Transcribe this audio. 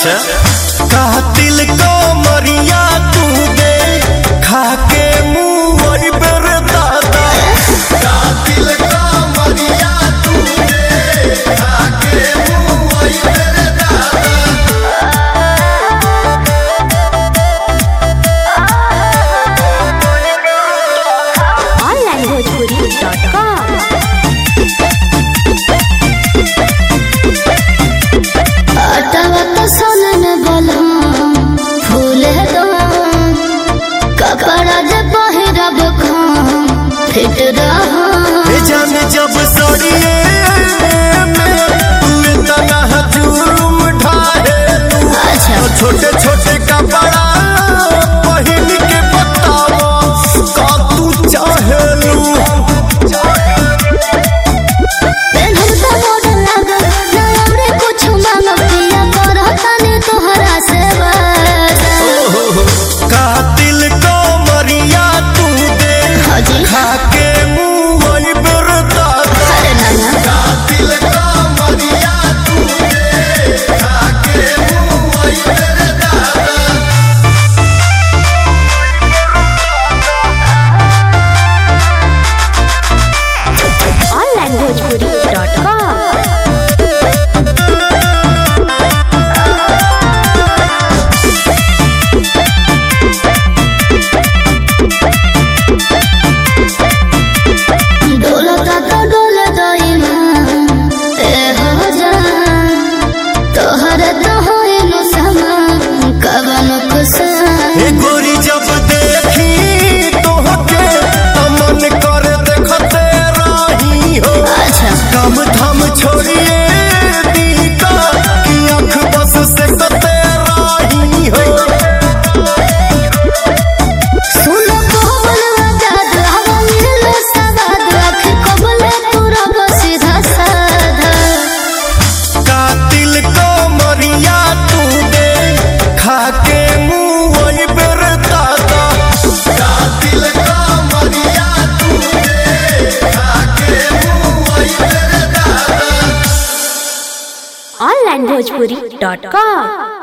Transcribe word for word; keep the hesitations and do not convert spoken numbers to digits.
अच्छा कातिल को मरिया तू दे खाके मुंह वही पर दादा। कातिल को मरिया तू दे खाके मुंह वही पर दादा। Online Bhojpuri dot com. अटवा तो सोने बोला फूले दो कपड़ा जब पहिरब खाम फिट रहा। जान जब सड़िए में तू इतना हजूम ढाहे तू। अच्छा छोटे छोटे कपड़ा पहन के बतावा का तू चाहेलू। पेन्हम तो मॉडल लगा ना हमरे कुछ मांगब पिया करता नहीं तोहरा से बस। कातिल को मरिया तू दे हाजी खाके मुंह वही पर दादा। अरे नाना कातिल को मरिया तू दे खाके मुंह वही पर दादा। Online Bhojpuri dot com. डोलता तो डोल दई ए हो जान तोहर तो होए नो समान कवन कुसान। ए गोरी जब देखी तोहके तो मन कर देखते रही हो। अच्छा काम धाम छोड़िए दीका कि आँख बस से कते रही हो। सुन कोमल वजाद हवा मिलो सवाद आखिर कबले पूरा सीधा साधा। कातिल को मरिया तू दे खाके मुंह वही पर दादा। कातिल को मरिया तू दे खाके मुंह वही पर दादा। Online Bhojpuri dot com.